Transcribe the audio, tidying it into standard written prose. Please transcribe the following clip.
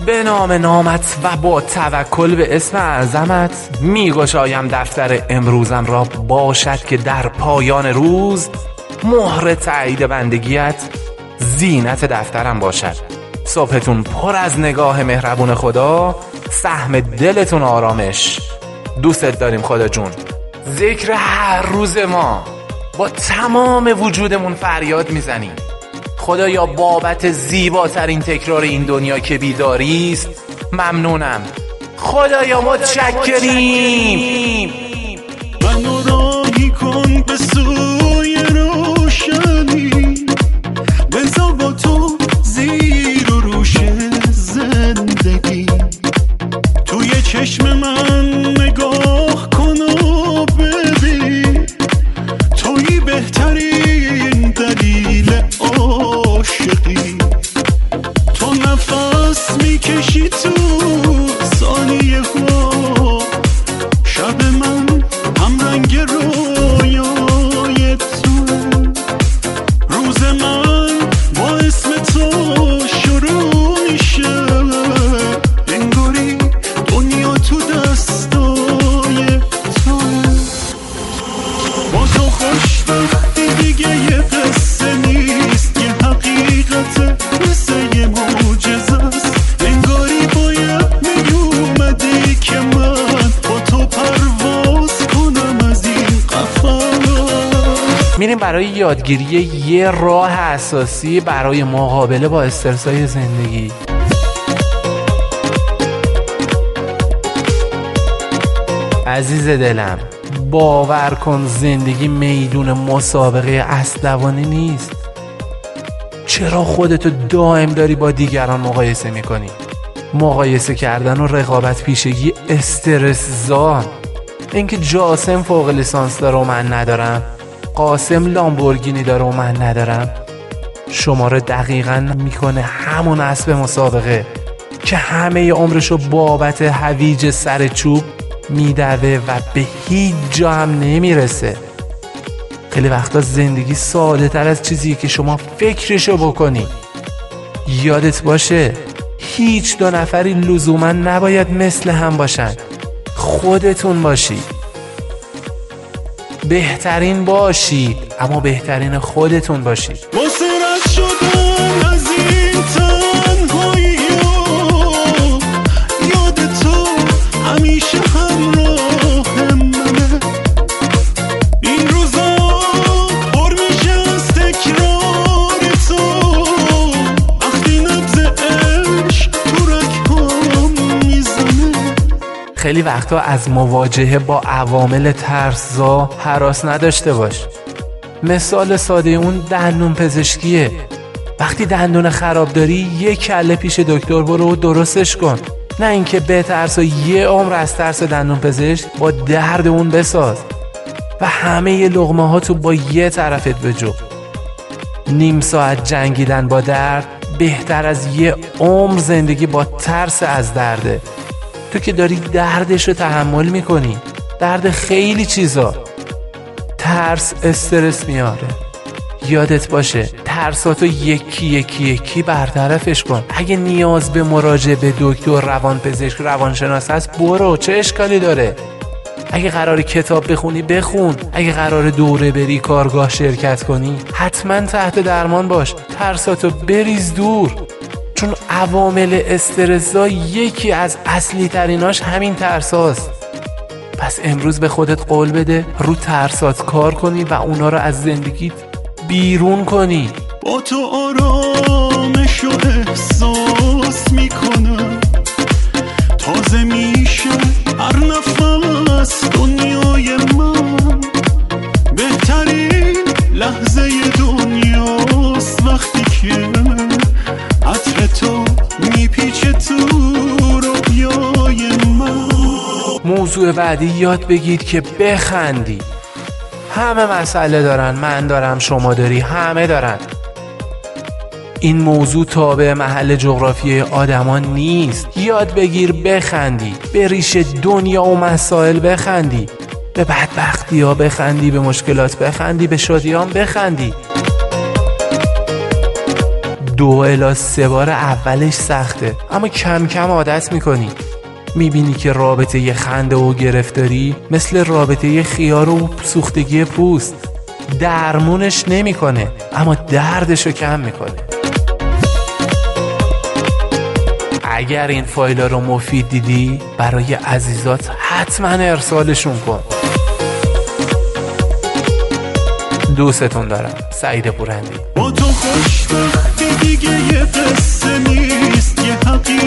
به نام نامت و با توکل به اسم اعظمت میگشایم دفتر امروزم را، باشد که در پایان روز مهر تایید بندگیت زینت دفترم باشد. صبحتون پر از نگاه مهربون خدا، سهم دلتون آرامش. دوستت داریم خدا جون. ذکر هر روز ما با تمام وجودمون فریاد میزنیم خدایا بابت زیباترین تکرار این دنیا که بیداری است ممنونم. خدایا متشکریم. منو راهی کن به سوی روشنی، بذار با تو زیر و روش زندگی. توی چشم من نگاه کن و ببین، توی بهترین دلیل عاشقی. تو نفس میکشی تو ثانیه ها، شب من همرنگ رویای توه، روز من با اسم تو شروع میشه. انگاری دنیا تو دستای توه، با تو خوشبختی دیگه یه قصه نیست، یه حقیقت مثل یه معجزه است. انگاری باید میومدی که من با تو پرواز کنم از این قفس. میریم برای یادگیری یه راه اساسی برای مقابله با استرس‌های زندگی. عزیز دلم، باور کن زندگی میدون مسابقه اسلحه‌بانی نیست. چرا خودتو دائم داری با دیگران مقایسه میکنی؟ مقایسه کردن و رقابت پیشگی استرس زا. اینکه جاسم فوق لیسانس داره و من ندارم، قاسم لامبورگینی داره و من ندارم، شما رو دقیقاً میکنه همون اسب مسابقه که همه عمرشو بابت هویج سر چوب میدوه و به هیچ جا هم نمیرسه. خیلی وقتا زندگی ساده تر از چیزیه که شما فکرشو بکنی. یادت باشه هیچ دو نفری لزوما نباید مثل هم باشن. خودتون باشید، بهترین باشید، اما بهترین خودتون باشید. مسرت شدم از این تنهایی، یاد تو همیشه همراه منه. این روزا پر میشه از تکرار تو، وقتی نبض عشق تو رگ‌هام میزنه. خیلی وقتا از مواجهه با عوامل ترسزا هراس نداشته باش. مثال ساده اون دندون پزشکیه. وقتی دندون خراب داری یه کله پیش دکتر برو و درستش کن، نه اینکه بترس و یه عمر از ترس دندون پزشک با درد اون بساز و همه لقمه ها تو با یه طرفت بجو. نیم ساعت جنگیدن با درد بهتر از یه عمر زندگی با ترس از درده. تو که داری دردش رو تحمل میکنی، درد خیلی چیزا. ترس استرس میاره. یادت باشه ترساتو یکی یکی یکی برطرفش کن. اگه نیاز به مراجعه به دکتر، روانپزشک، روانشناس هست برو، چه اشکالی داره؟ اگه قراره کتاب بخونی بخون، اگه قراره دوره بری کارگاه شرکت کنی حتما تحت درمان باش. ترساتو بریز دور، چون عوامل استرس‌زا یکی از اصلی تریناش همین ترساست. پس امروز به خودت قول بده رو ترسات کار کنی و اونا رو از زندگیت بیرون کنی. با تو آرامش و احساس میکنم، تازه میشه هر نفس دنیای من. بهترین لحظه دنیاست وقتی که عطر تو میپیچه تو رویای من. موضوع بعدی یاد بگید که بخندی. همه مسئله دارن، من دارم، شما داری، همه دارن. این موضوع تابع محل جغرافیای آدمان نیست. یاد بگیر بخندی، به ریش دنیا و مسائل بخندی، به بدبختی ها بخندی، به مشکلات بخندی، به شادی ها بخندی. 2 تا 3 بار اولش سخته، اما کم کم عادت میکنی. میبینی که رابطه ی خنده و گرفتاری مثل رابطه ی خیار و سوختگی پوست، درمونش نمیکنه اما دردشو کم میکنه. اگر این فایل رو مفید دیدی برای عزیزات حتما ارسالشون کن. دوستتون دارم. سعید پورندی. با تو خوشبختی دیگه یه قصه نیست، یه حقیقت